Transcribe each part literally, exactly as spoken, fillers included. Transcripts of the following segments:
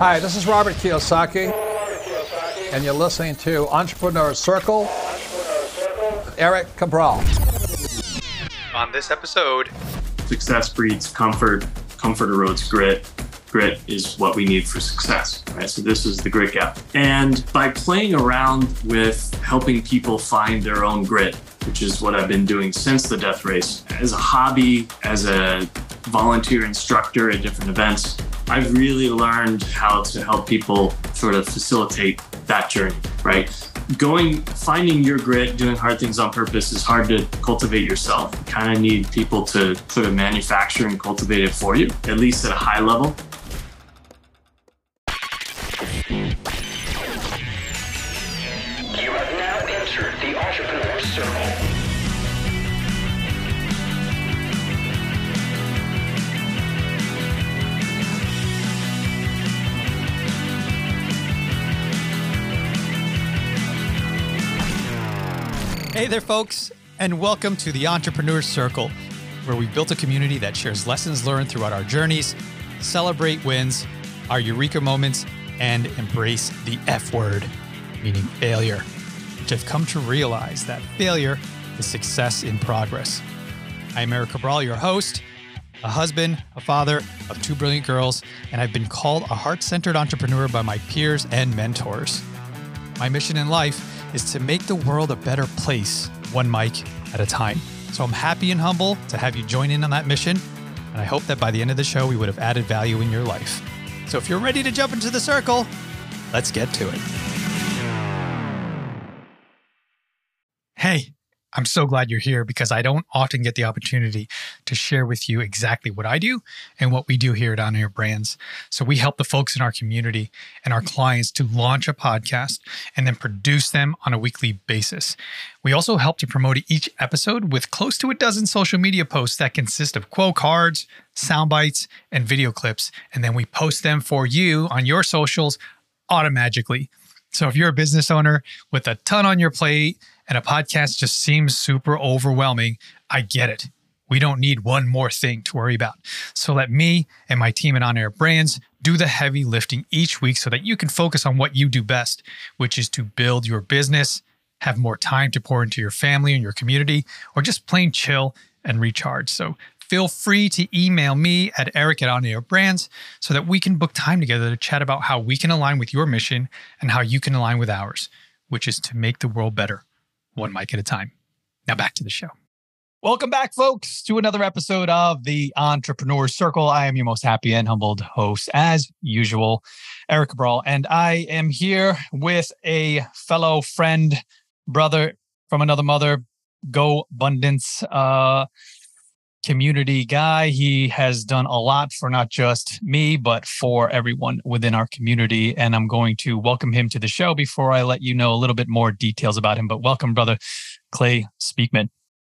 Hi, this is Robert Kiyosaki, and you're listening to Entrepreneur Circle. Eric Cabral. On this episode, success breeds comfort. Comfort erodes grit. Grit is what we need for success, right? So this is the grit gap. And by playing around with helping people find their own grit, which is what I've been doing since the death race, as a hobby, as a volunteer instructor at different events, I've really learned how to help people sort of facilitate that journey, right? Going, finding your grit, doing hard things on purpose is hard to cultivate yourself. You kind of need people to sort of manufacture and cultivate it for you, at least at a high level. You have now entered the Entrepreneur Circle. Hey there, folks, and welcome to the Entrepreneur Circle, where we've built a community that shares lessons learned throughout our journeys, celebrate wins, our eureka moments, and embrace the F word, meaning failure, which I've come to realize that failure is success in progress. I'm Eric Cabral, your host, a husband, a father of two brilliant girls, and I've been called a heart-centered entrepreneur by my peers and mentors. My mission in life is to make the world a better place, one mic at a time. So I'm happy and humble to have you join in on that mission, and I hope that by the end of the show, we would have added value in your life. So if you're ready to jump into the circle, let's get to it. Hey, I'm so glad you're here because I don't often get the opportunity to share with you exactly what I do and what we do here at On Air Brands. So we help the folks in our community and our clients to launch a podcast and then produce them on a weekly basis. We also help to promote each episode with close to a dozen social media posts that consist of quote cards, sound bites, and video clips. And then we post them for you on your socials automatically. So if you're a business owner with a ton on your plate and a podcast just seems super overwhelming, I get it. We don't need one more thing to worry about. So let me and my team at On Air Brands do the heavy lifting each week so that you can focus on what you do best, which is to build your business, have more time to pour into your family and your community, or just plain chill and recharge. So feel free to email me at Eric at On Air Brands so that we can book time together to chat about how we can align with your mission and how you can align with ours, which is to make the world better, one mic at a time. Now back to the show. Welcome back, folks, to another episode of the Entrepreneur Circle. I am your most happy and humbled host, as usual, Eric Cabral, and I am here with a fellow friend, brother from another mother, GoBundance uh, community guy. He has done a lot for not just me, but for everyone within our community. And I'm going to welcome him to the show before I let you know a little bit more details about him. But welcome, brother Clay Speakman.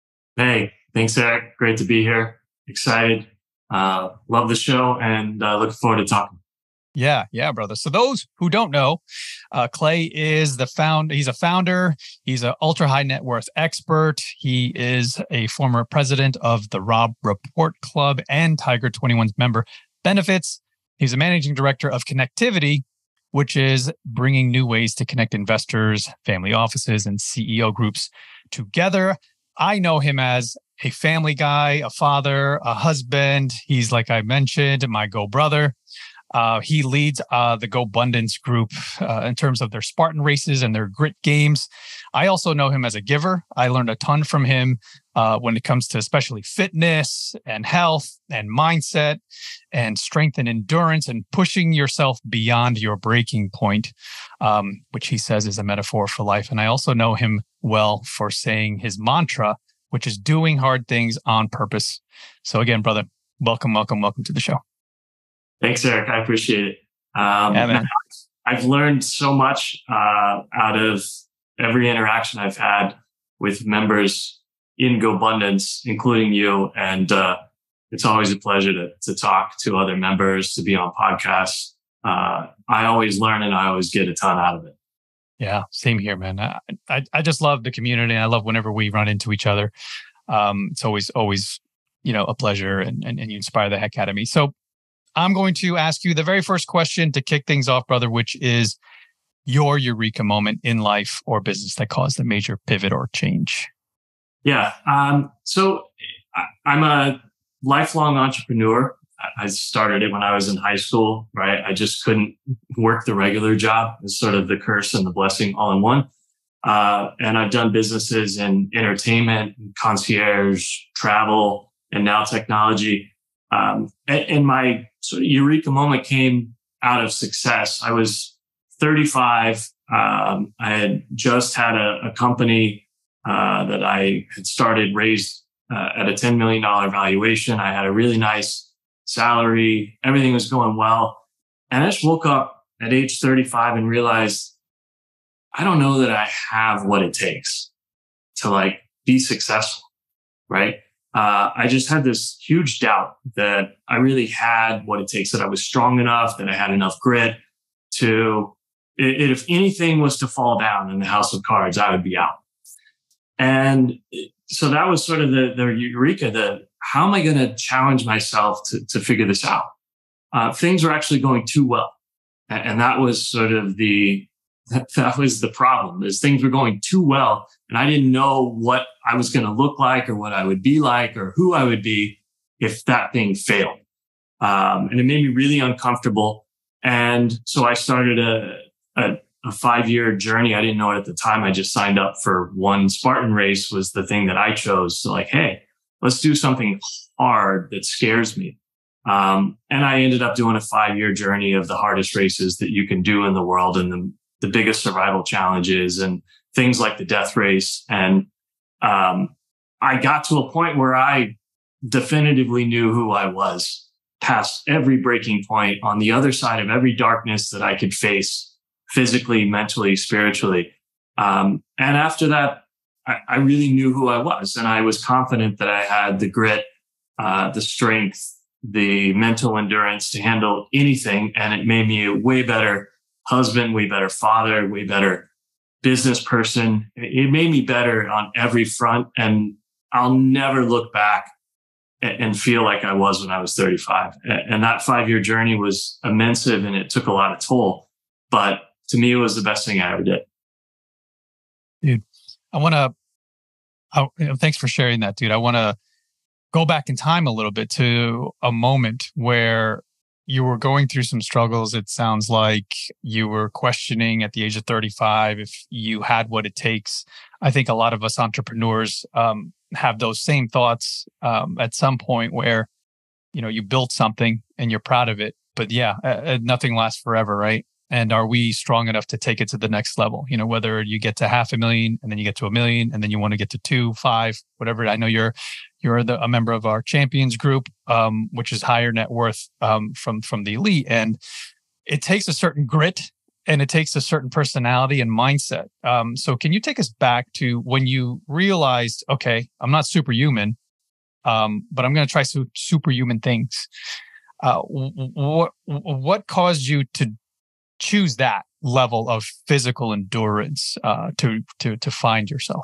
Hey, thanks, Eric. Great to be here. Excited. Uh, love the show and uh, looking forward to talking. Yeah, yeah, brother. So those who don't know, uh, Clay is the found. He's a founder. He's an ultra high net worth expert. He is a former president of the Robb Report Club and Tiger twenty-one's member benefits. He's a managing director of Connectivity, which is bringing new ways to connect investors, family offices, and C E O groups together. I know him as a family guy, a father, a husband. He's, like I mentioned, my Go brother. Uh, he leads uh, the GoBundance group uh, in terms of their Spartan races and their grit games. I also know him as a giver. I learned a ton from him uh, when it comes to especially fitness and health and mindset and strength and endurance and pushing yourself beyond your breaking point, um, which he says is a metaphor for life. And I also know him well for saying his mantra, which is doing hard things on purpose. So again, brother, welcome, welcome, welcome to the show. Thanks, Eric. I appreciate it. Um, yeah, man. I've learned so much uh, out of every interaction I've had with members in GoBundance, including you. And uh, it's always a pleasure to, to talk to other members, to be on podcasts. Uh, I always learn and I always get a ton out of it. Yeah, same here, man. I, I, I just love the community. I love whenever we run into each other. Um, it's always, always, you know, a pleasure and, and, and you inspire the heck out of me. So I'm going to ask you the very first question to kick things off, brother, which is your eureka moment in life or business that caused a major pivot or change. Yeah. Um, so I'm a lifelong entrepreneur. I started it when I was in high school, right? I just couldn't work the regular job. It's sort of the curse and the blessing all in one. Uh, and I've done businesses in entertainment, concierge, travel, and now technology. Um, and, and my sort of eureka moment came out of success. I was thirty-five. Um, I had just had a, a company uh, that I had started, raised uh, at a ten million dollars valuation. I had a really nice salary. Everything was going well. And I just woke up at age thirty-five and realized, I don't know that I have what it takes to like be successful, right? Uh, I just had this huge doubt that I really had what it takes, that I was strong enough, that I had enough grit to, it, if anything was to fall down in the house of cards, I would be out. And so that was sort of the, the eureka, the, how am I going to challenge myself to, to figure this out? Uh, things were actually going too well. And, and that was sort of the, that, that was the problem, is things were going too well. And I didn't know what I was going to look like or what I would be like or who I would be if that thing failed. Um, and it made me really uncomfortable. And so I started a, a, a five-year journey. I didn't know it at the time. I just signed up for one Spartan race was the thing that I chose. So like, hey, let's do something hard that scares me. Um, and I ended up doing a five-year journey of the hardest races that you can do in the world and the, the biggest survival challenges and things like the death race. And um, I got to a point where I definitively knew who I was, past every breaking point, on the other side of every darkness that I could face physically, mentally, spiritually. Um, and after that, I, I really knew who I was. And I was confident that I had the grit, uh, the strength, the mental endurance to handle anything. And it made me a way better husband, way better father, way better business person. It made me better on every front. And I'll never look back and feel like I was when I was thirty-five. And that five-year journey was immense and it took a lot of toll. But to me, it was the best thing I ever did. Dude, I want to, oh, you know, thanks for sharing that, dude. I want to go back in time a little bit to a moment where you were going through some struggles. It sounds like you were questioning at the age of thirty-five if you had what it takes. I think a lot of us entrepreneurs um, have those same thoughts um, at some point where, you know, you built something and you're proud of it, but yeah, uh, nothing lasts forever, right? And are we strong enough to take it to the next level? You know, whether you get to half a million and then you get to a million and then you want to get to two, five, whatever. I know you're you're the, a member of our champions group, um, which is higher net worth um, from from the elite, and it takes a certain grit and it takes a certain personality and mindset. Um, so, can you take us back to when you realized, okay, I'm not superhuman, um, but I'm going to try su- superhuman things. Uh, what what caused you to choose that level of physical endurance uh, to to to find yourself?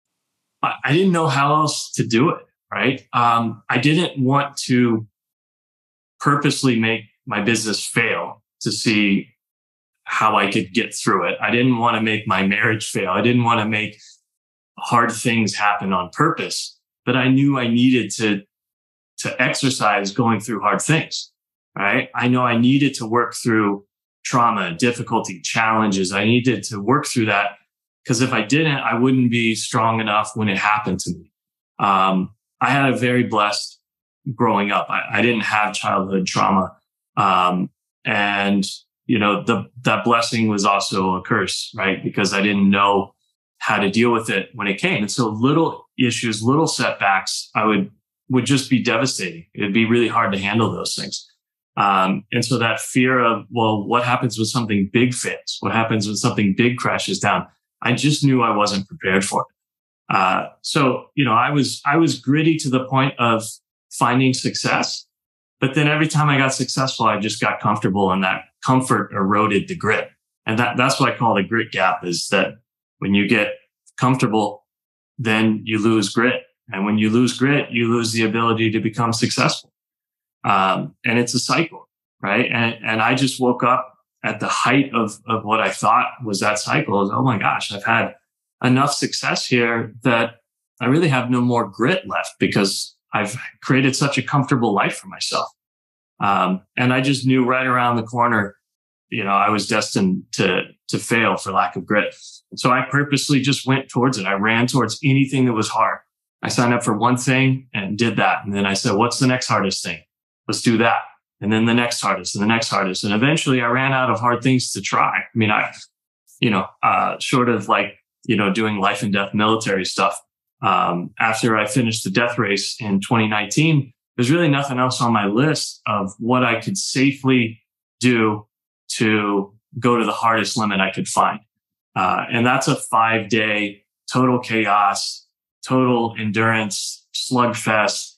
I didn't know how else to do it, right? Um, I didn't want to purposely make my business fail to see how I could get through it. I didn't want to make my marriage fail. I didn't want to make hard things happen on purpose, but I knew I needed to to exercise going through hard things, right? I know I needed to work through trauma, difficulty, challenges. I needed to work through that because if I didn't, I wouldn't be strong enough when it happened to me. Um, I had a very blessed growing up. I, I didn't have childhood trauma. Um, and, you know, the, that blessing was also a curse, right? Because I didn't know how to deal with it when it came. And so little issues, little setbacks, I would, would just be devastating. It'd be really hard to handle those things. Um, and so that fear of, well, what happens when something big fails? What happens when something big crashes down? I just knew I wasn't prepared for it. Uh, so, you know, I was, I was gritty to the point of finding success, but then every time I got successful, I just got comfortable and that comfort eroded the grit. And that, that's what I call the grit gap, is that when you get comfortable, then you lose grit. And when you lose grit, you lose the ability to become successful. Um, and it's a cycle. right? And and I just woke up at the height of of what I thought was that cycle. I was, oh my gosh, I've had enough success here that I really have no more grit left because I've created such a comfortable life for myself. Um, and I just knew right around the corner, you know, I was destined to to fail for lack of grit. So I purposely just went towards it. I ran towards anything that was hard. I signed up for one thing and did that. And then I said, what's the next hardest thing? Let's do that. And then the next hardest and the next hardest. And eventually I ran out of hard things to try. I mean, I, you know, uh, short of like, you know, doing life and death military stuff. Um, after I finished the death race in twenty nineteen, there's really nothing else on my list of what I could safely do to go to the hardest limit I could find. Uh, and that's a five day total chaos, total endurance, slugfest.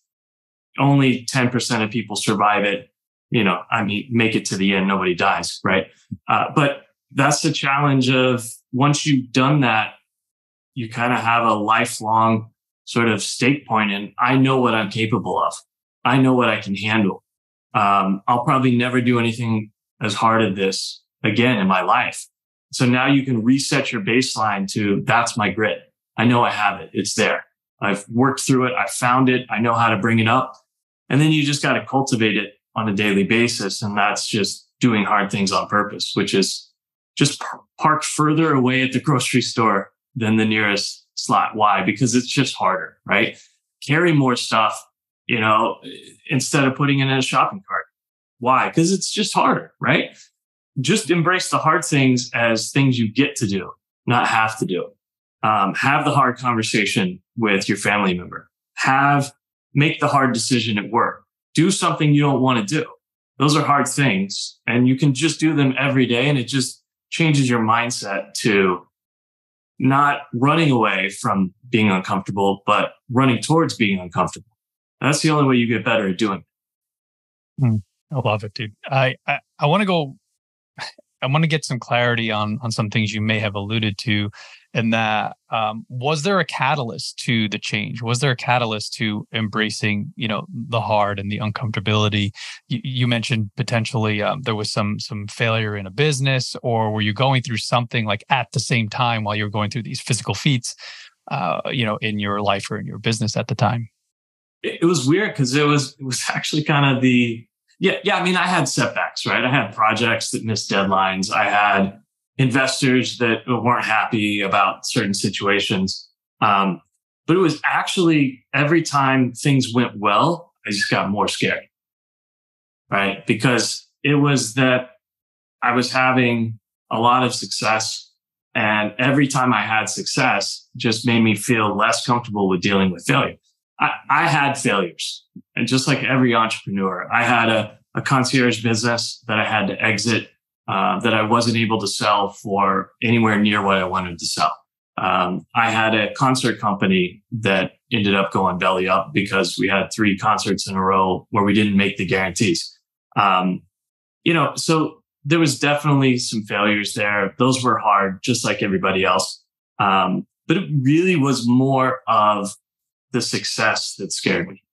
Only ten percent of people survive it. You know, I mean, make it to the end, nobody dies, right? Uh, but that's the challenge of once you've done that, you kind of have a lifelong sort of stake point in, I know what I'm capable of. I know what I can handle. Um, I'll probably never do anything as hard as this again in my life. So now you can reset your baseline to that's my grit. I know I have it. It's there. I've worked through it. I found it. I know how to bring it up. And then you just got to cultivate it on a daily basis. And that's just doing hard things on purpose, which is just park further away at the grocery store than the nearest slot. Why? Because it's just harder, right? Carry more stuff, you know, instead of putting it in a shopping cart. Why? Because it's just harder, right? Just embrace the hard things as things you get to do, not have to do. Um, have the hard conversation with your family member. Have, make the hard decision at work. Do something you don't want to do. Those are hard things and you can just do them every day. And it just changes your mindset to not running away from being uncomfortable, but running towards being uncomfortable. That's the only way you get better at doing it. Mm, I love it, dude. I, I, I want to go, I want to get some clarity on, on some things you may have alluded to. And that, um, was there a catalyst to the change? Was there a catalyst to embracing, you know, the hard and the uncomfortability? You, you mentioned potentially um, there was some some failure in a business, or were you going through something like at the same time while you were going through these physical feats, uh, you know, in your life or in your business at the time? It, it was weird because it was it was actually kind of the yeah yeah. I mean, I had setbacks, right? I had projects that missed deadlines. I had investors that weren't happy about certain situations. Um, but it was actually every time things went well, I just got more scared, right? Because it was that I was having a lot of success, and every time I had success just made me feel less comfortable with dealing with failure. I, I had failures, and just like every entrepreneur, I had a, a concierge business that I had to exit. Uh, that I wasn't able to sell for anywhere near what I wanted to sell. Um, I had a concert company that ended up going belly up because we had three concerts in a row where we didn't make the guarantees. Um, you know, so there was definitely some failures there. Those were hard, just like everybody else. Um, but it really was more of the success that scared me.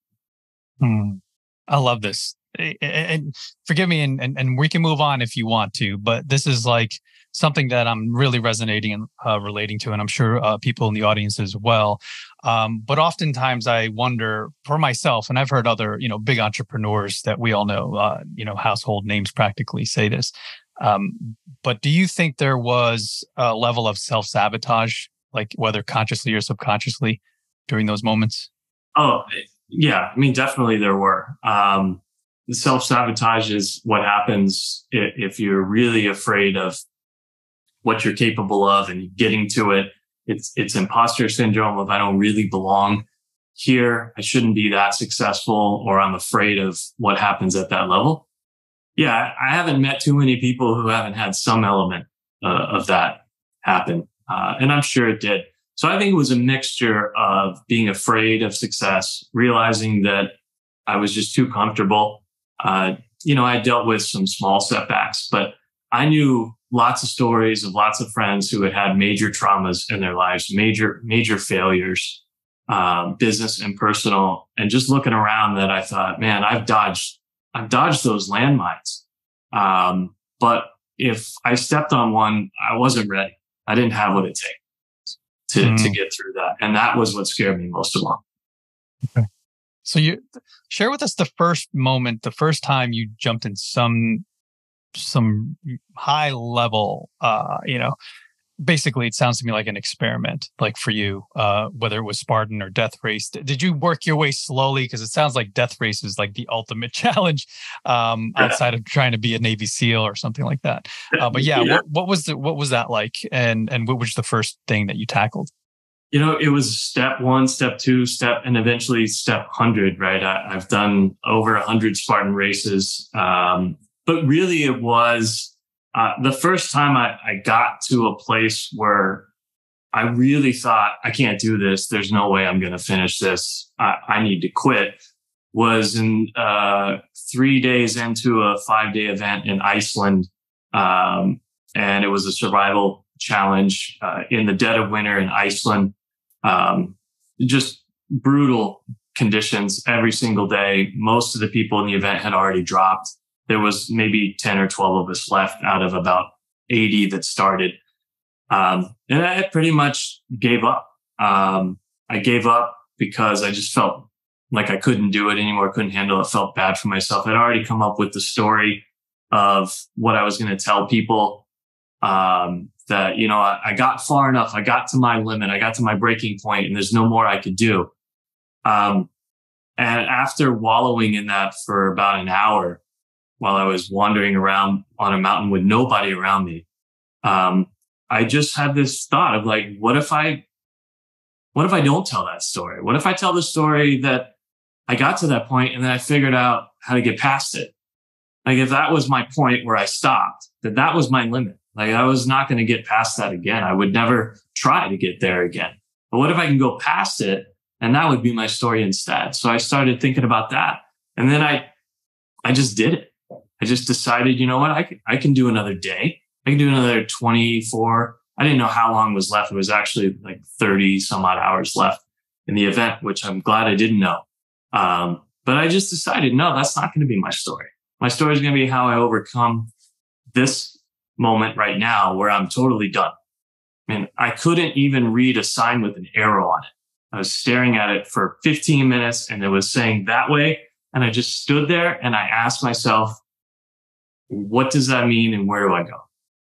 Hmm. I love this. And forgive me, and, and and we can move on if you want to, but this is like something that I'm really resonating and uh, relating to, and I'm sure uh, people in the audience as well. Um, but oftentimes I wonder for myself, and I've heard other, you know, big entrepreneurs that we all know, uh, you know, household names practically say this. Um, but do you think there was a level of self-sabotage, like whether consciously or subconsciously, during those moments? Oh, yeah. I mean, definitely there were. Um, Self-sabotage is what happens if you're really afraid of what you're capable of and getting to it. It's it's imposter syndrome of I don't really belong here. I shouldn't be that successful, or I'm afraid of what happens at that level. Yeah, I haven't met too many people who haven't had some element uh, of that happen. Uh, and I'm sure it did. So I think it was a mixture of being afraid of success, realizing that I was just too comfortable. Uh, you know, I dealt with some small setbacks, but I knew lots of stories of lots of friends who had had major traumas in their lives, major, major failures, um, business and personal. And just looking around that, I thought, man, I've dodged, I've dodged those landmines. Um, but if I stepped on one, I wasn't ready. I didn't have what it takes to, mm. to get through that. And that was what scared me most of all. Okay. So you share with us the first moment, the first time you jumped in some, some high level, uh, you know, basically it sounds to me like an experiment, like for you, uh, whether it was Spartan or Death Race. Did you work your way slowly? Because it sounds like Death Race is like the ultimate challenge, um, outside of trying to be a Navy SEAL or something like that. Uh, but yeah, yeah. What, what was the, what was that like? And, and what was the first thing that you tackled? You know, it was step one, step two, step, and eventually step one hundred, right? I, I've done over one hundred Spartan races. Um, but really it was, Uh, the first time I, I got to a place where I really thought, I can't do this. There's no way I'm going to finish this. I, I need to quit, was in uh, three days into a five day event in Iceland. Um, and it was a survival challenge uh, in the dead of winter in Iceland. Um, just brutal conditions every single day. Most of the people in the event had already dropped. There was maybe ten or twelve of us left out of about eighty that started. Um, and I pretty much gave up. Um, I gave up because I just felt like I couldn't do it anymore. Couldn't handle it. Felt bad for myself. I'd already come up with the story of what I was going to tell people. Um, that, you know, I, I got far enough. I got to my limit. I got to my breaking point and there's no more I could do. Um, and after wallowing in that for about an hour, while I was wandering around on a mountain with nobody around me, um, I just had this thought of like, what if I, what if I don't tell that story? What if I tell the story that I got to that point and then I figured out how to get past it? Like if that was my point where I stopped, that that was my limit. Like I was not going to get past that again. I would never try to get there again. But what if I can go past it? And that would be my story instead. So I started thinking about that. And then I, I just did it. I just decided, you know what, I can, I can do another day. I can do another twenty-four. I didn't know how long was left. It was actually like thirty some odd hours left in the event, which I'm glad I didn't know. Um, but I just decided, no, that's not going to be my story. My story is going to be how I overcome this moment right now where I'm totally done. I mean, I couldn't even read a sign with an arrow on it. I was staring at it for fifteen minutes and it was saying that way. And I just stood there and I asked myself, what does that mean and where do I go?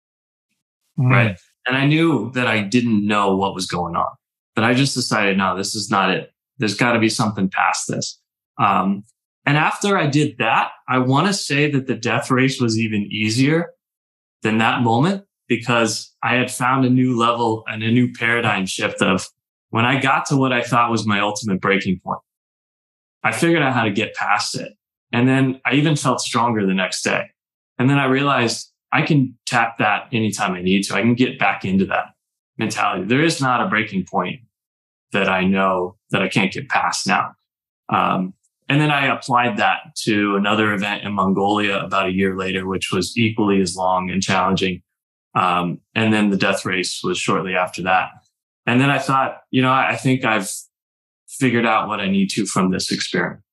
Mm. Right. And I knew that I didn't know what was going on, but I just decided, no, this is not it. There's got to be something past this. Um, and after I did that, I want to say that the Death Race was even easier than that moment because I had found a new level and a new paradigm shift of when I got to what I thought was my ultimate breaking point. I figured out how to get past it. And then I even felt stronger the next day. And then I realized I can tap that anytime I need to. I can get back into that mentality. There is not a breaking point that I know that I can't get past now. Um, and then I applied that to another event in Mongolia about a year later, which was equally as long and challenging. Um, and then the Death Race was shortly after that. And then I thought, you know, I think I've figured out what I need to from this experiment.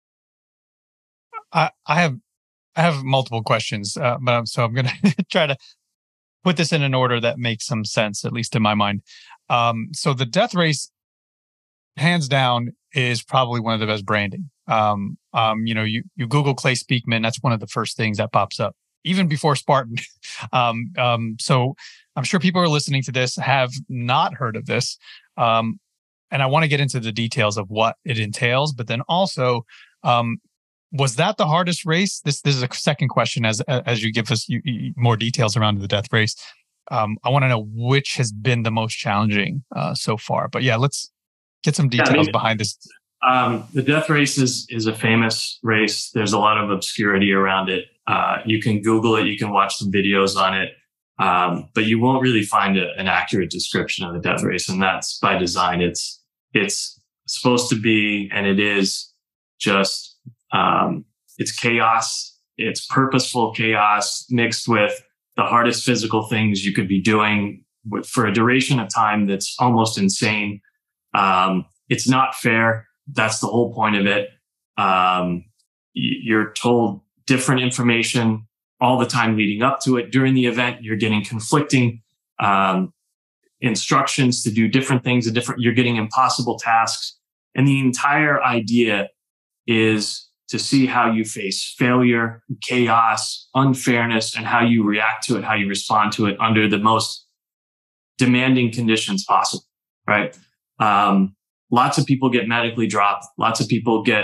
I, I have I have multiple questions, uh, but I'm, so I'm going to try to put this in an order that makes some sense, at least in my mind. Um, so the Death Race, hands down, is probably one of the best branding. Um, um, you know, you, you Google Clay Speakman, that's one of the first things that pops up, even before Spartan. um, um, so I'm sure people who are listening to this have not heard of this. Um, and I want to get into the details of what it entails, but then also, um, was that the hardest race? This this is a second question as as you give us you, you, more details around the Death Race. Um, I want to know which has been the most challenging uh, so far. But yeah, let's get some details yeah, I mean, behind this. Um, the Death Race is is a famous race. There's a lot of obscurity around it. Uh, you can Google it. You can watch some videos on it. Um, but you won't really find a, an accurate description of the Death Race. And that's by design. It's it's supposed to be, and it is just Um, it's chaos. It's purposeful chaos mixed with the hardest physical things you could be doing with, for a duration of time that's almost insane. Um, it's not fair. That's the whole point of it. Um, you're told different information all the time leading up to it. During the event, you're getting conflicting um, instructions to do different things, and different. You're getting impossible tasks, and the entire idea is to see how you face failure, chaos, unfairness, and how you react to it, how you respond to it under the most demanding conditions possible. Right? Um, lots of people get medically dropped. Lots of people get,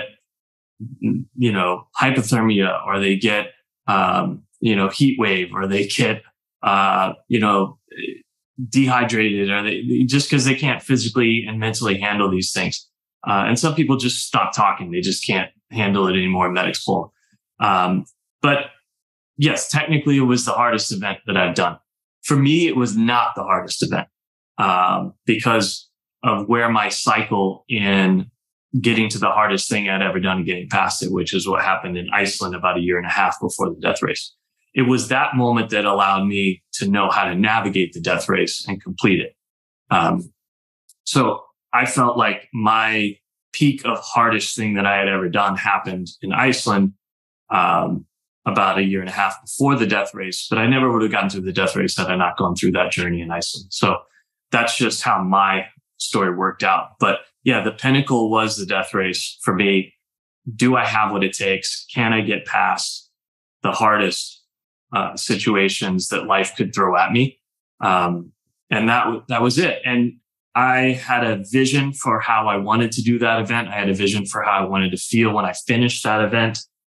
you know, hypothermia, or they get, um, you know, heat wave, or they get, uh, you know, dehydrated, or they just because they can't physically and mentally handle these things. Uh, and some people just stop talking. They just can't handle it anymore. Medics pull. Um, but yes, technically it was the hardest event that I've done. For me, it was not the hardest event, um, because of where my cycle in getting to the hardest thing I'd ever done and getting past it, which is what happened in Iceland about a year and a half before the death race. It was that moment that allowed me to know how to navigate the death race and complete it. Um, so I felt like my peak of hardest thing that I had ever done happened in Iceland um, about a year and a half before the death race, but I never would have gotten through the death race had I not gone through that journey in Iceland. So that's just how my story worked out. But yeah, the pinnacle was the death race for me. Do I have what it takes? Can I get past the hardest uh, situations that life could throw at me? Um, and that, that was it. And I had a vision for how I wanted to do that event. I had a vision for how I wanted to feel when I finished that event.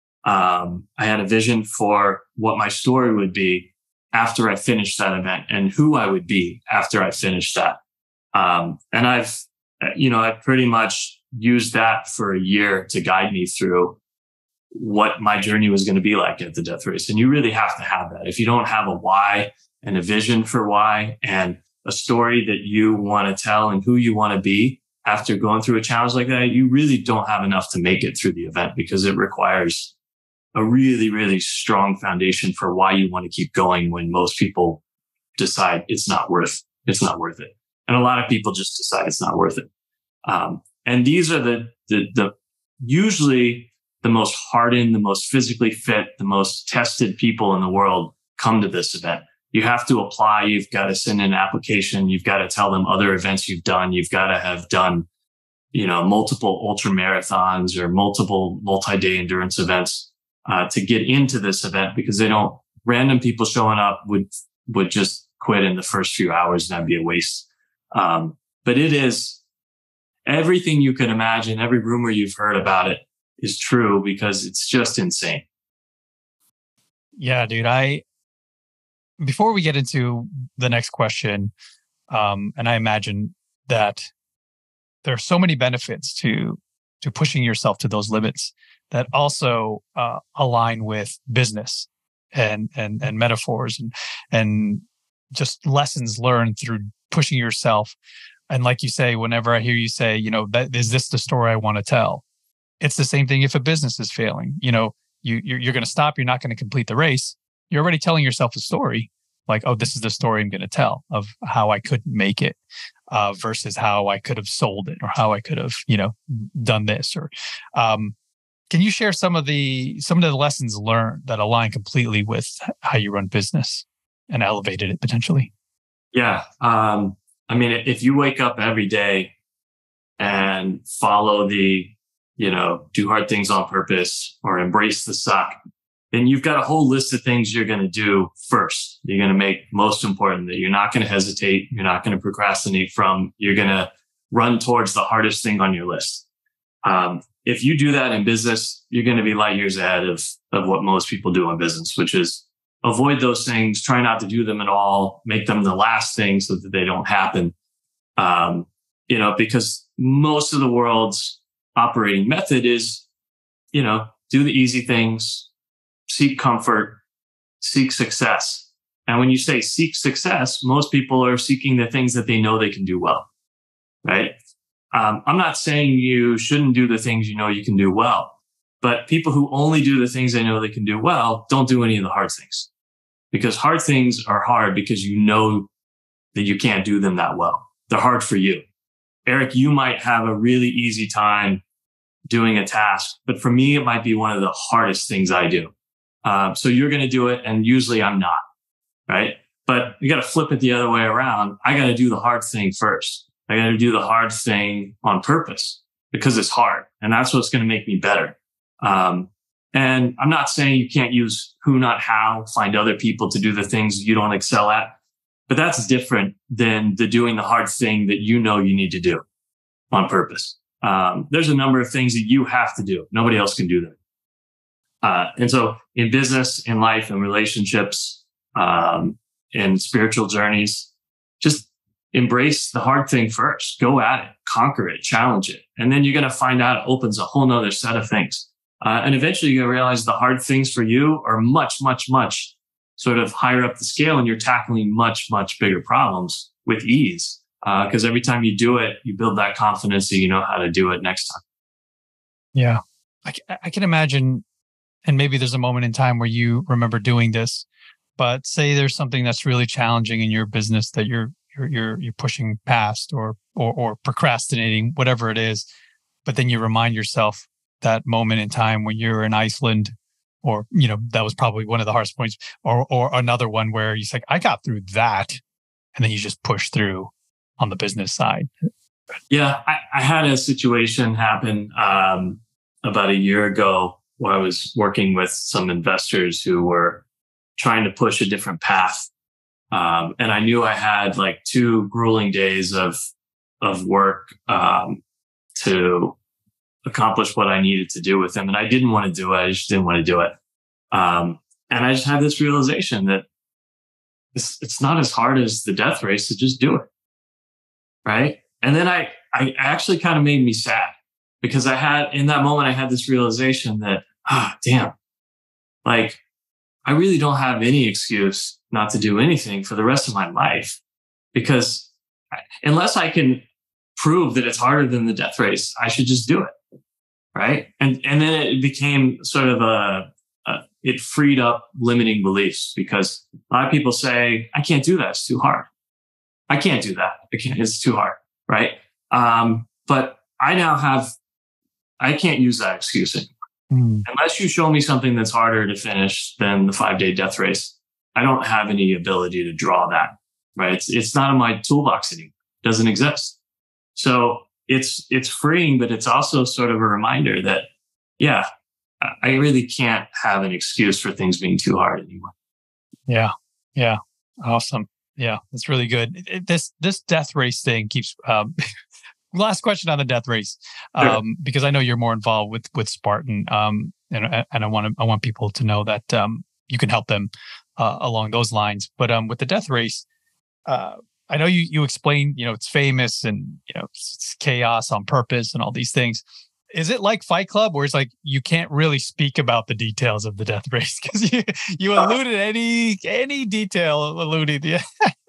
Um, I had a vision for what my story would be after I finished that event and who I would be after I finished that. Um, and I've, you know, I pretty much used that for a year to guide me through what my journey was going to be like at the death race. And you really have to have that. If you don't have a why and a vision for why and a story that you want to tell and who you want to be after going through a challenge like that, you really don't have enough to make it through the event, because it requires a really, really strong foundation for why you want to keep going when most people decide it's not worth, it's not worth it. And a lot of people just decide it's not worth it. Um, and these are the, the, the, usually the most hardened, the most physically fit, the most tested people in the world come to this event. You have to apply. You've got to send an application. You've got to tell them other events you've done. You've got to have done, you know, multiple ultra marathons or multiple multi-day endurance events uh, to get into this event, because they don't, random people showing up would, would just quit in the first few hours, and that'd be a waste. Um, but it is everything you can imagine. Every rumor you've heard about it is true, because it's just insane. Yeah, dude. I, before we get into the next question, um, and I imagine that there are so many benefits to, to pushing yourself to those limits that also, uh, align with business and, and, and metaphors and, and just lessons learned through pushing yourself. And like you say, whenever I hear you say, you know, that, is this the story I want to tell? It's the same thing if a business is failing. You know, you, you're, you're going to stop. You're not going to complete the race. You're already telling yourself a story. Like, oh, this is the story I'm going to tell of how I couldn't make it uh, versus how I could have sold it or how I could have, you know, done this. Or um, can you share some of the some of the lessons learned that align completely with how you run business and elevated it potentially? Yeah. Um, I mean, if you wake up every day and follow the, you know, do hard things on purpose or embrace the suck, then you've got a whole list of things you're going to do first. You're going to make most important that you're not going to hesitate. You're not going to procrastinate from. You're going to run towards the hardest thing on your list. Um, if you do that in business, you're going to be light years ahead of, of what most people do in business, which is avoid those things, try not to do them at all, make them the last thing so that they don't happen. Um, you know, because most of the world's operating method is, you know, do the easy things, seek comfort, seek success. And when you say seek success, most people are seeking the things that they know they can do well, right? Um, I'm not saying you shouldn't do the things you know you can do well, but people who only do the things they know they can do well don't do any of the hard things, because hard things are hard because you know that you can't do them that well. They're hard for you. Eric, you might have a really easy time doing a task, but for me, it might be one of the hardest things I do. Uh, so you're going to do it, and usually I'm not, right? But you got to flip it the other way around. I got to do the hard thing first. I got to do the hard thing on purpose because it's hard, and that's what's going to make me better. Um, and I'm not saying you can't use who, not how, find other people to do the things you don't excel at, but that's different than the doing the hard thing that you know you need to do on purpose. Um, there's a number of things that you have to do. Nobody else can do them. Uh, and so in business, in life, in relationships, um, in spiritual journeys, just embrace the hard thing first. Go at it, conquer it, challenge it. And then you're going to find out it opens a whole nother set of things. Uh, and eventually you're going to realize the hard things for you are much, much, much sort of higher up the scale, and you're tackling much, much bigger problems with ease. Because uh, every time you do it, you build that confidence that you know how to do it next time. Yeah. I, I can imagine, and maybe there's a moment in time where you remember doing this, but say there's something that's really challenging in your business that you're you're you're, you're pushing past or, or or procrastinating, whatever it is, but then you remind yourself that moment in time when you're in Iceland, or, you know, that was probably one of the hardest points, or or another one where you say, I got through that, and then you just push through on the business side. Yeah, I, I had a situation happen um, about a year ago where I was working with some investors who were trying to push a different path. Um, and I knew I had like two grueling days of, of work um, to accomplish what I needed to do with them. And I didn't want to do it. I just didn't want to do it. Um, and I just had this realization that it's, it's not as hard as the death race to just do it. Right. And then I, I actually kind of made me sad because I had, in that moment, I had this realization that, ah, damn, like I really don't have any excuse not to do anything for the rest of my life, because unless I can prove that it's harder than the death race, I should just do it. Right. And, and then it became sort of a, a, it freed up limiting beliefs, because a lot of people say, I can't do that. It's too hard. I can't do that. I can't, it's too hard. Right. Um, but I now have, I can't use that excuse anymore. Mm. Unless you show me something that's harder to finish than the five day death race, I don't have any ability to draw that. Right. It's, it's not in my toolbox anymore. It doesn't exist. So it's, it's freeing, but it's also sort of a reminder that, yeah, I really can't have an excuse for things being too hard anymore. Yeah. Yeah. Awesome. Yeah, that's really good. It, it, this this death race thing keeps. Um, last question on the death race, um, sure. Because I know you're more involved with with Spartan, um, and and I want to I want people to know that um, you can help them uh, along those lines. But um, with the death race, uh, I know you you explained, you know, it's famous and you know it's, it's chaos on purpose and all these things. Is it like Fight Club, where it's like you can't really speak about the details of the death race because you you alluded any any detail alluded? Yeah,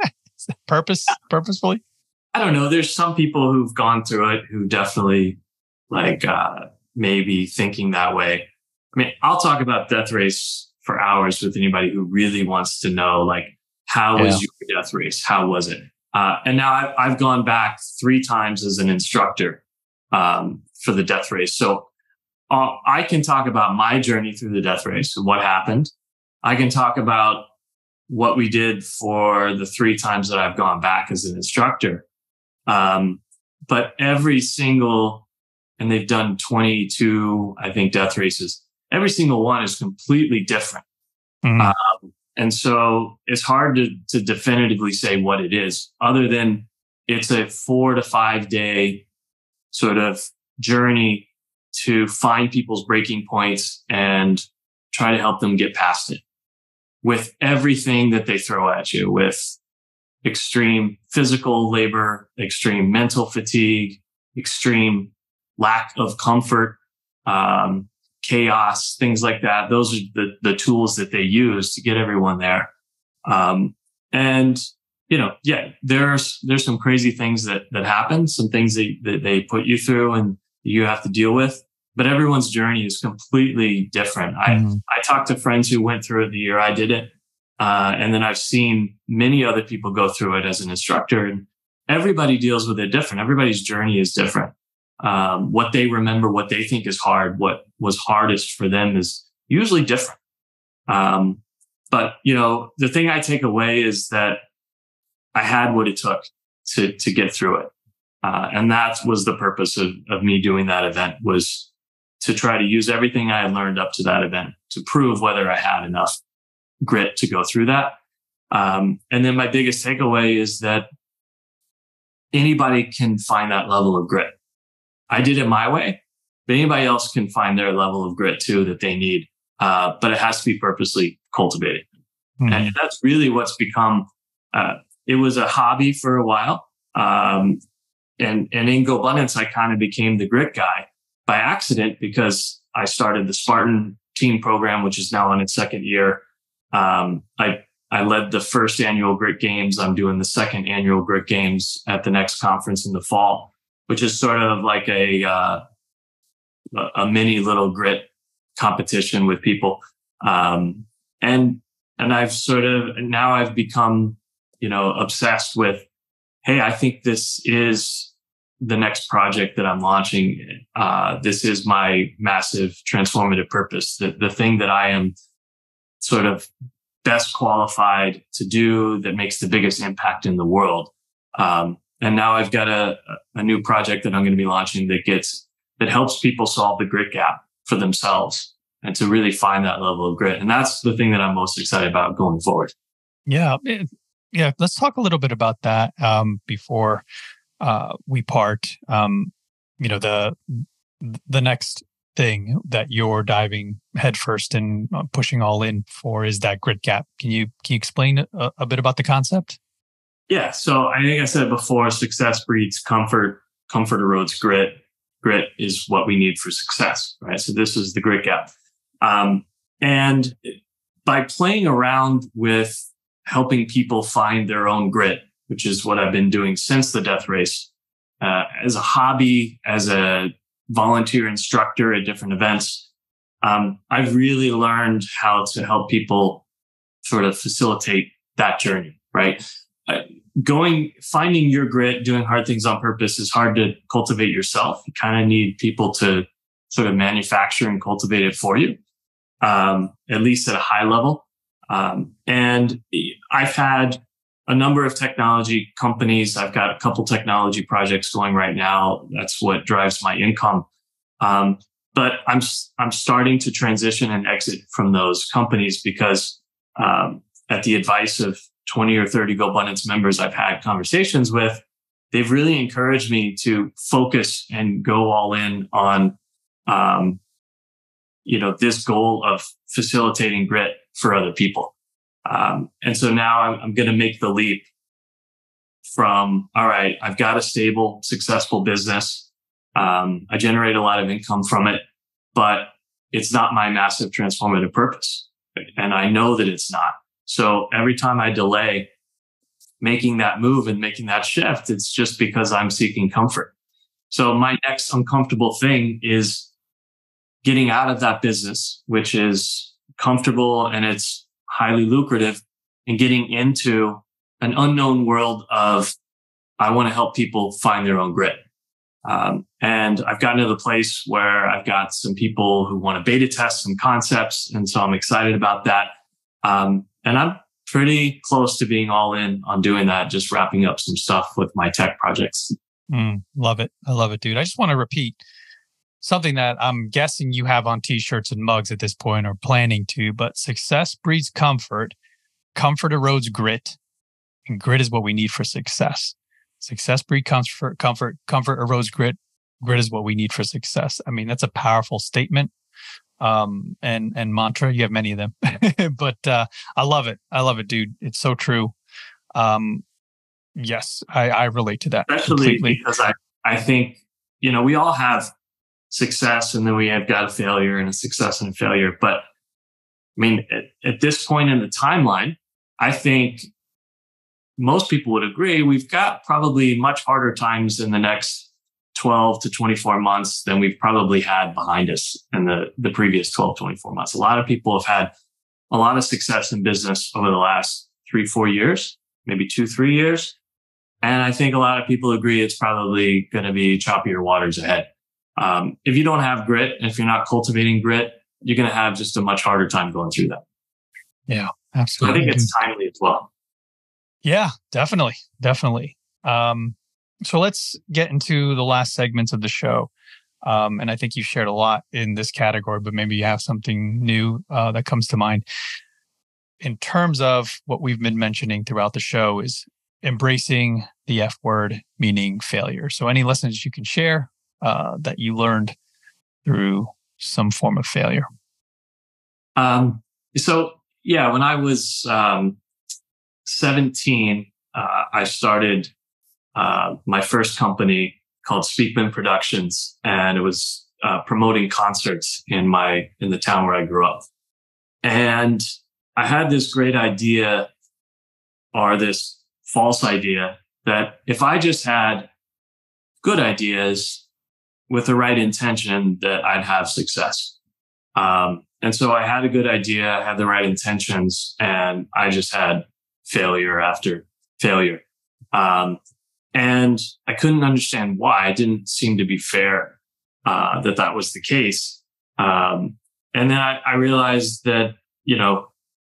purpose purposefully. I don't know. There's some people who've gone through it who definitely like uh, maybe thinking that way. I mean, I'll talk about death race for hours with anybody who really wants to know, like, how was yeah. your death race? How was it? Uh, and now I've, I've gone back three times as an instructor um, for the death race. So uh, I can talk about my journey through the death race, what happened. I can talk about what we did for the three times that I've gone back as an instructor. Um, but every single, and they've done twenty-two, I think, death races. Every single one is completely different. Mm-hmm. Um, and so it's hard to, to definitively say what it is, other than it's a four to five day sort of journey to find people's breaking points and try to help them get past it with everything that they throw at you, with extreme physical labor, extreme mental fatigue, extreme lack of comfort, um, chaos, things like that. Those are the, the tools that they use to get everyone there. Um, and, you know, yeah, there's, there's some crazy things that, that happen, some things that, that they put you through and you have to deal with, but everyone's journey is completely different. Mm-hmm. I, I talked to friends who went through it the year I did it. Uh, and then I've seen many other people go through it as an instructor, and everybody deals with it different. Everybody's journey is different. Um, what they remember, what they think is hard, what was hardest for them is usually different. Um, but, you know, the thing I take away is that I had what it took to, to get through it. Uh, and that was the purpose of, of me doing that event, was to try to use everything I had learned up to that event to prove whether I had enough grit to go through that. Um, and then my biggest takeaway is that anybody can find that level of grit. I did it my way, but anybody else can find their level of grit too that they need. Uh, but it has to be purposely cultivated. Mm-hmm. And that's really what's become, uh, it was a hobby for a while. Um, and, and in GoBundance, I kind of became the grit guy by accident because I started the Spartan team program, which is now in its second year. Um, I, I led the first annual Grit Games. I'm doing the second annual Grit Games at the next conference in the fall, which is sort of like a, uh, a mini little grit competition with people. Um, and, and I've sort of, now I've become, you know, obsessed with, hey, I think this is the next project that I'm launching. Uh, this is my massive transformative purpose, the, the thing that I am sort of best qualified to do that makes the biggest impact in the world. Um, and now I've got a, a new project that I'm going to be launching that gets, that helps people solve the grit gap for themselves and to really find that level of grit. And that's the thing that I'm most excited about going forward. Yeah. It, yeah. Let's talk a little bit about that um, before uh, we part. Um, you know, the the next thing that you're diving headfirst and pushing all in for is that grit gap. Can you can you explain a, a bit about the concept? Yeah. So I think I said before, success breeds comfort. Comfort erodes grit. Grit is what we need for success, right? So this is the grit gap. Um, and by playing around with helping people find their own grit, which is what I've been doing since the death race, uh, as a hobby, as a volunteer instructor at different events, um, I've really learned how to help people sort of facilitate that journey, right? Uh, going, finding your grit, doing hard things on purpose is hard to cultivate yourself. You kind of need people to sort of manufacture and cultivate it for you, um, at least at a high level. Um, and I've had a number of technology companies. I've got a couple technology projects going right now. That's what drives my income. Um, but I'm, I'm starting to transition and exit from those companies because, um, at the advice of twenty or thirty GoBundance members I've had conversations with, they've really encouraged me to focus and go all in on, um, you know, this goal of facilitating grit for other people. Um, and so now I'm, I'm going to make the leap from, all right, I've got a stable, successful business. Um, I generate a lot of income from it, but it's not my massive transformative purpose. And I know that it's not. So every time I delay making that move and making that shift, it's just because I'm seeking comfort. So my next uncomfortable thing is getting out of that business, which is comfortable and it's highly lucrative, and getting into an unknown world of, I want to help people find their own grit. Um, and I've gotten to the place where I've got some people who want to beta test some concepts. And so I'm excited about that. Um, and I'm pretty close to being all in on doing that, just wrapping up some stuff with my tech projects. Mm, love it. I love it, dude. I just want to repeat something that I'm guessing you have on t-shirts and mugs at this point or planning to, but success breeds comfort. Comfort erodes grit, and grit is what we need for success. Success breeds comfort, comfort, comfort erodes grit. Grit is what we need for success. I mean, that's a powerful statement. Um, and, and mantra, you have many of them, but, uh, I love it. I love it, dude. It's so true. Um, yes, I, I relate to that. Especially completely. Because I, I think, you know, we all have success and then we have got a failure and a success and a failure. But I mean, at, at this point in the timeline, I think most people would agree we've got probably much harder times in the next twelve to twenty-four months than we've probably had behind us in the, the previous twelve, twenty-four months. A lot of people have had a lot of success in business over the last three, four years, maybe two, three years. And I think a lot of people agree it's probably going to be choppier waters ahead. Um, if you don't have grit, and if you're not cultivating grit, you're going to have just a much harder time going through that. Yeah, So I absolutely. think it's timely as well. Yeah, definitely. Definitely. Um, so let's get into the last segments of the show. Um, and I think you shared a lot in this category, but maybe you have something new uh, that comes to mind. In terms of what we've been mentioning throughout the show is embracing the F word, meaning failure. So any lessons you can share uh, that you learned through some form of failure? Um, so yeah, when I was um, seventeen, uh, I started uh, my first company called Speakman Productions, and it was uh, promoting concerts in my in the town where I grew up. And I had this great idea, or this false idea, that if I just had good ideas with the right intention, that I'd have success. Um, and so I had a good idea, I had the right intentions, and I just had failure after failure. Um, and I couldn't understand why. It didn't seem to be fair uh, that that was the case. Um, and then I, I realized that, you know,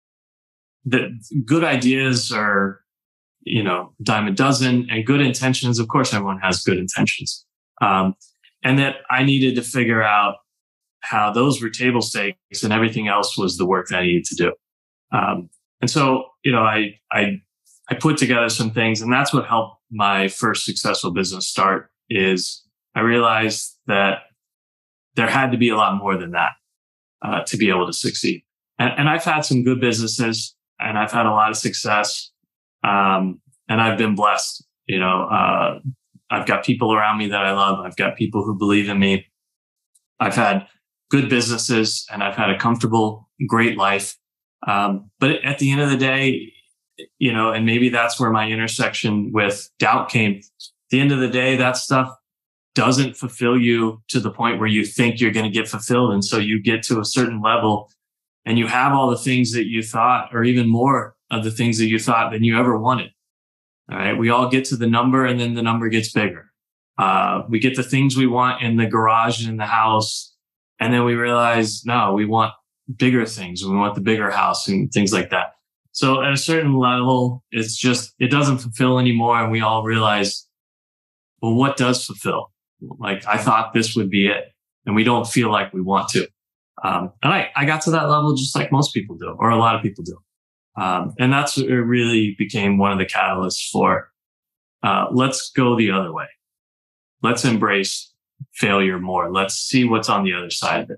that good ideas are, you know, dime a dozen, and good intentions, of course, everyone has good intentions. Um, and that I needed to figure out how those were table stakes and everything else was the work that I needed to do. Um, and so, you know, I, I, I put together some things, and that's what helped my first successful business start. Is I realized that there had to be a lot more than that uh, to be able to succeed. And, and I've had some good businesses, and I've had a lot of success. Um, and I've been blessed. You know, uh, I've got people around me that I love. I've got people who believe in me. I've had good businesses, and I've had a comfortable, great life. Um, but at the end of the day, you know, and maybe that's where my intersection with doubt came. At the end of the day, that stuff doesn't fulfill you to the point where you think you're going to get fulfilled. And so you get to a certain level and you have all the things that you thought, or even more of the things that you thought than you ever wanted. All right. We all get to the number, and then the number gets bigger. Uh, we get the things we want in the garage and in the house. And then we realize, no, we want bigger things. We want the bigger house and things like that. So at a certain level, it's just, it doesn't fulfill anymore. And we all realize, well, what does fulfill? Like, I thought this would be it, and we don't feel like we want to. Um, and I, I got to that level just like most people do, or a lot of people do. Um, and that's what it really became one of the catalysts for, uh, let's go the other way. Let's embrace failure more. Let's see what's on the other side of it.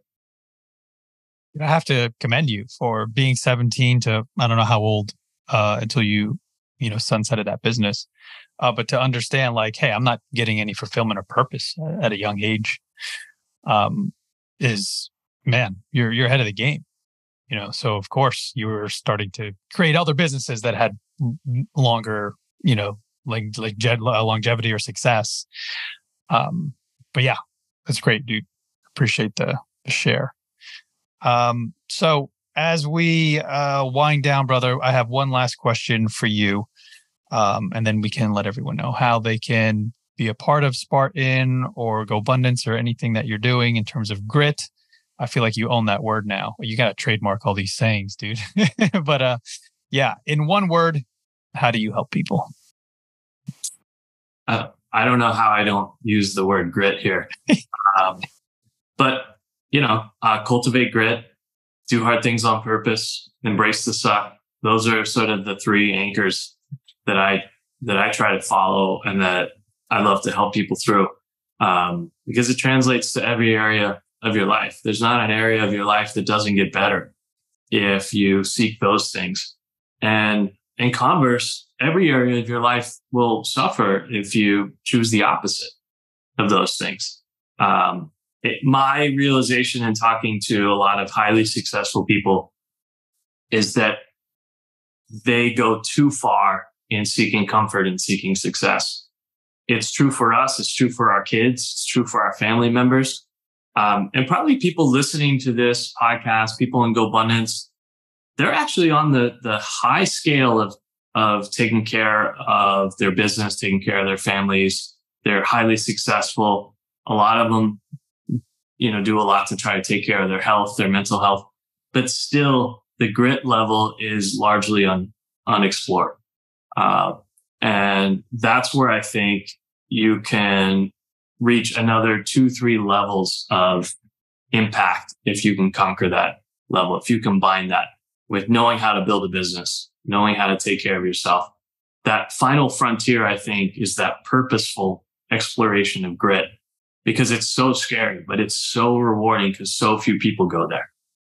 I have to commend you for being seventeen to, I don't know how old, uh, until you, you know, sunsetted that business. Uh, but to understand, like, hey, I'm not getting any fulfillment or purpose at a young age, um, is, man, you're you're ahead of the game. You know, so of course you were starting to create other businesses that had longer, you know, like like longevity or success. Um, but yeah, that's great, dude. Appreciate the, the share. Um, so as we uh, wind down, brother, I have one last question for you. Um, and then we can let everyone know how they can be a part of Spartan or GoBundance or anything that you're doing in terms of grit. I feel like you own that word now. You got to trademark all these sayings, dude. But uh, yeah, in one word, how do you help people? Uh, I don't know how I don't use the word grit here. um, but, you know, uh, cultivate grit, do hard things on purpose, embrace the suck. Those are sort of the three anchors that I that I try to follow, and that I love to help people through, um, because it translates to every area of your life. There's not an area of your life that doesn't get better if you seek those things. And in converse, every area of your life will suffer if you choose the opposite of those things. Um, it, my realization in talking to a lot of highly successful people is that they go too far in seeking comfort and seeking success. It's true for us. It's true for our kids. It's true for our family members. Um, and probably people listening to this podcast, people in GoBundance, they're actually on the, the high scale of, of taking care of their business, taking care of their families. They're highly successful. A lot of them, you know, do a lot to try to take care of their health, their mental health, but still the grit level is largely un, unexplored. Uh, and that's where I think you can reach another two, three levels of impact if you can conquer that level, if you combine that with knowing how to build a business, knowing how to take care of yourself. That final frontier, I think, is that purposeful exploration of grit, because it's so scary, but it's so rewarding because so few people go there.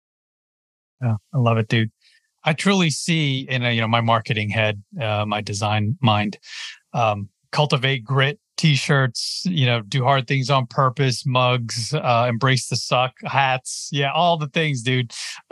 Yeah, I love it, dude. I truly see in a, you know, my marketing head, uh, my design mind, um, cultivate grit t-shirts, you know, do hard things on purpose, mugs, uh, embrace the suck, hats. Yeah. All the things, dude.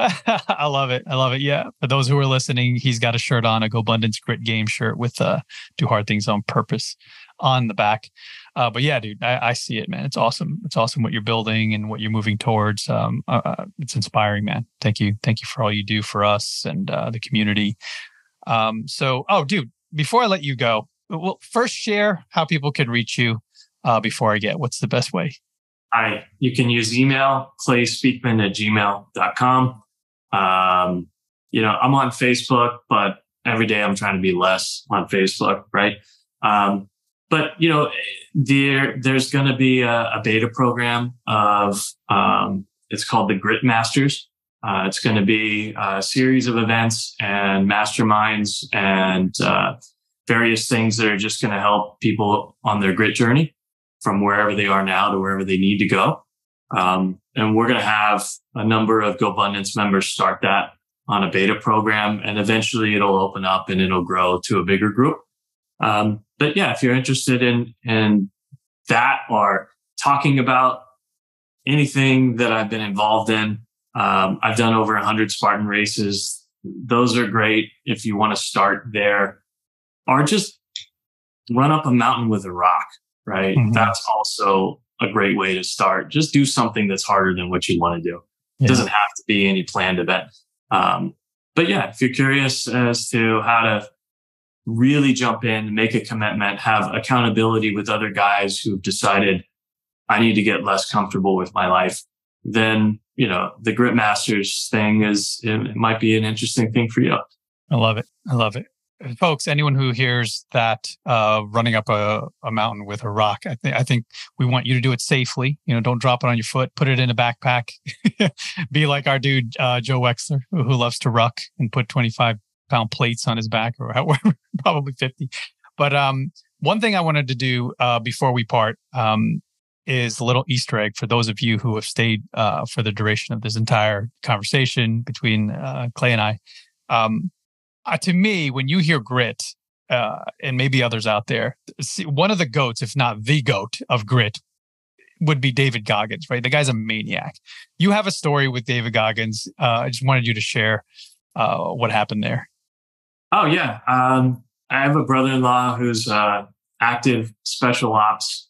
I love it. I love it. Yeah. For those who are listening, he's got a shirt on, a GoBundance Grit Game shirt with, uh, do hard things on purpose on the back. Uh, but yeah, dude, I, I see it, man. It's awesome. It's awesome what you're building and what you're moving towards. Um, uh, it's inspiring, man. Thank you. Thank you for all you do for us and, uh, the community. Um, so, oh, dude, before I let you go, well, first share how people can reach you uh, before I get, what's the best way? I, you can use email, clay speakman at gmail dot com. Um, you know, I'm on Facebook, but every day I'm trying to be less on Facebook, right? Um, but, you know, there, there's going to be a, a beta program of, um, it's called the Grit Masters. Uh, it's going to be a series of events and masterminds and, uh, various things that are just going to help people on their grit journey from wherever they are now to wherever they need to go. Um, and we're going to have a number of GoBundance members start that on a beta program, and eventually it'll open up and it'll grow to a bigger group. Um, but yeah, if you're interested in, in that or talking about anything that I've been involved in, um, I've done over a hundred Spartan races. Those are great if you want to start there. Or just run up a mountain with a rock, right? Mm-hmm. That's also a great way to start. Just do something that's harder than what you want to do. Yeah. It doesn't have to be any planned event. Um, but yeah, if you're curious as to how to really jump in, make a commitment, have accountability with other guys who've decided I need to get less comfortable with my life, then, you know, the Grit Masters thing is, it might be an interesting thing for you. I love it. I love it. Folks, anyone who hears that uh, running up a, a mountain with a rock, I think I think we want you to do it safely. You know, don't drop it on your foot. Put it in a backpack. Be like our dude uh, Joe Wexler, who, who loves to ruck and put twenty-five pound plates on his back, or however, probably fifty. But um, one thing I wanted to do uh, before we part um, is a little Easter egg for those of you who have stayed uh, for the duration of this entire conversation between uh, Clay and I. Um, Uh, to me, when you hear grit, uh, and maybe others out there, see, one of the goats, if not the goat of grit, would be David Goggins, right? The guy's a maniac. You have a story with David Goggins. Uh, I just wanted you to share uh, what happened there. Oh, yeah. Um, I have a brother-in-law who's uh, active special ops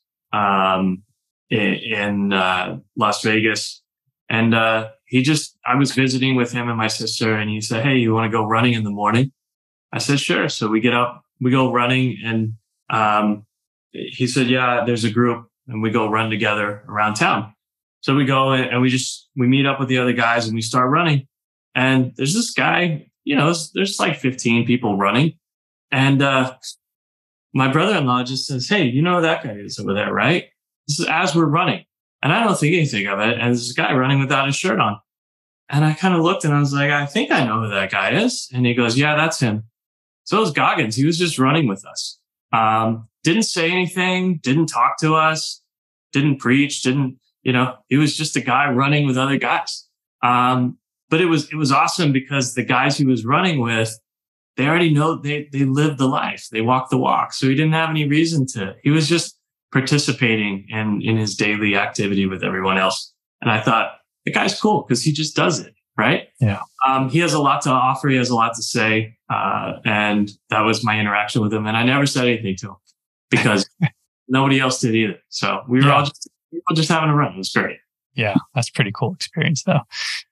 um, in, in uh, Las Vegas. And uh, he just, I was visiting with him and my sister, and he said, "Hey, you want to go running in the morning?" I said, "Sure." So we get up, we go running, and um, he said, "Yeah, there's a group," and we go run together around town. So we go and we just, we meet up with the other guys and we start running. And there's this guy, you know, there's, there's like fifteen people running. And uh, my brother-in-law just says, "Hey, you know who that guy is over there, right?" This is as we're running. And I don't think anything of it. And there's this guy running without his shirt on. And I kind of looked and I was like, "I think I know who that guy is." And he goes, "Yeah, that's him." So it was Goggins. He was just running with us. Um, didn't say anything, didn't talk to us, didn't preach, didn't, you know, he was just a guy running with other guys. Um, but it was, it was awesome because the guys he was running with, they already know they, they lived the life. They walked the walk. So he didn't have any reason to, he was just participating in, in his daily activity with everyone else. And I thought, the guy's cool because he just does it. Right. Yeah. Um, he has a lot to offer. He has a lot to say. Uh, and that was my interaction with him. And I never said anything to him because nobody else did either. So we were yeah. all just, we were all just having a run. It was great. Yeah. That's a pretty cool experience though.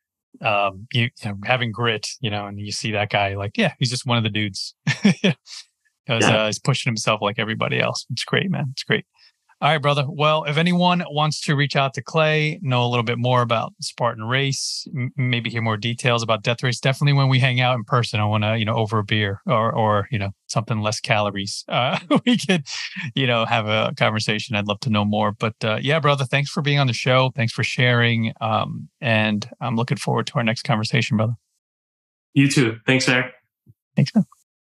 Um, you, you know, having grit, you know, and you see that guy like, yeah, he's just one of the dudes because yeah. uh, he's pushing himself like everybody else. It's great, man. It's great. All right, brother. Well, if anyone wants to reach out to Clay, know a little bit more about Spartan Race, m- maybe hear more details about Death Race, definitely when we hang out in person, I want to, you know, over a beer or, or, you know, something less calories. Uh, we could, you know, have a conversation. I'd love to know more. But uh, yeah, brother, thanks for being on the show. Thanks for sharing. Um, and I'm looking forward to our next conversation, brother. You too. Thanks, Eric. Thanks, man.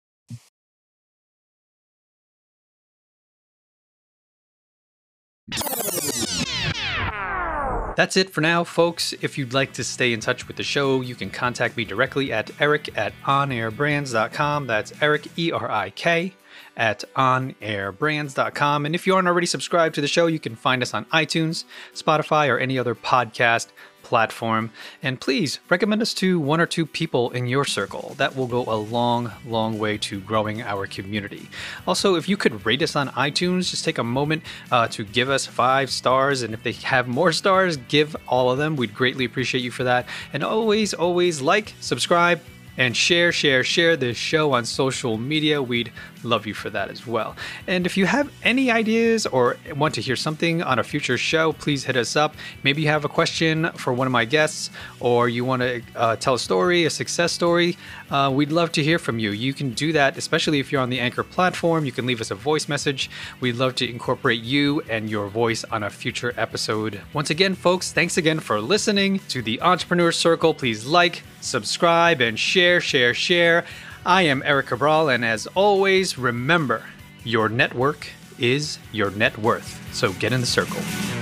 That's it for now, folks. If you'd like to stay in touch with the show, you can contact me directly at eric at onairbrands dot com. That's Eric, E R I K, at onairbrands dot com. And if you aren't already subscribed to the show, you can find us on iTunes, Spotify, or any other podcast platform. And please recommend us to one or two people in your circle. That will go a long, long way to growing our community. Also, if you could rate us on iTunes, just take a moment uh, to give us five stars. And if they have more stars, give all of them. We'd greatly appreciate you for that. And always, always like, subscribe, and share, share, share this show on social media. We'd love you for that as well. And if you have any ideas or want to hear something on a future show, please hit us up. Maybe you have a question for one of my guests, or you want to uh, tell a story, a success story. Uh, we'd love to hear from you. You can do that, especially if you're on the Anchor platform. You can leave us a voice message. We'd love to incorporate you and your voice on a future episode. Once again, folks, thanks again for listening to the Entrepreneur Circle. Please like, subscribe, and share, share, share. I am Eric Cabral, and as always, remember, your network is your net worth. So get in the circle.